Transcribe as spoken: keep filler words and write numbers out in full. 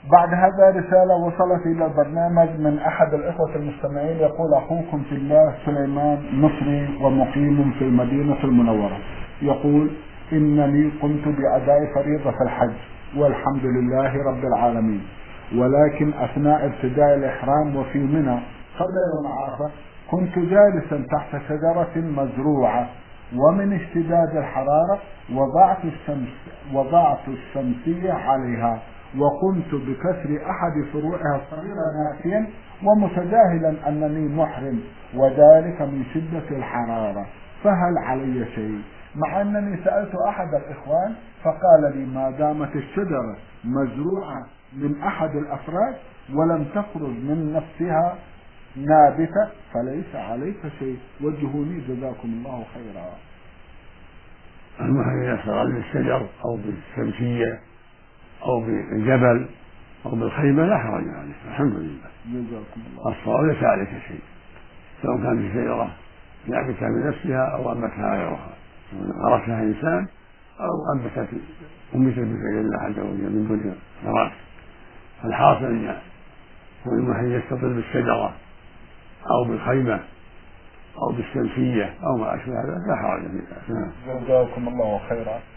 بعد هذا رسالة وصلت إلى البرنامج من أحد الإخوة المستمعين، يقول: أخوكم في الله سليمان مصري ومقيم في المدينة المنورة. يقول: إنني قمت بأداء فريضة الحج والحمد لله رب العالمين، ولكن أثناء ابتداء الإحرام وفي منى قبل يوم عرفة كنت جالسا تحت شجرة مزروعة، ومن اشتداد الحرارة وضعت الشمس وضعت الشمسية عليها، وقمت بكسر أحد فروعها الصغيرة ناسيا ومتجاهلا أنني محرم، وذلك من شدة الحرارة، فهل علي شيء؟ مع أنني سألت أحد الإخوان فقال لي: ما دامت الشجرة مزروعة من أحد الأفراد ولم تخرج من نفسها نابتة فليس عليك شيء. وجهوني جزاكم الله خيرا. المحرم يصل بالشجر أو بالشمسية أو بالجبل أو بالخيمة لا حرج عليه، الحمد لله. جزاكم الله. الصواب ليس عليك شيء، سواء كانت الشجرة نابتة بنفسها أو أنبتها غيرها، غرسها إنسان أو أنبتت أنبتت بفعل الله عز وجل من دون غرس. الحاصل أن المحرم يستظل بالشجرة أو بالخيمة أو بالشمسية أو ما أشبه ذلك لا حرج فيه. جزاكم الله خيرا.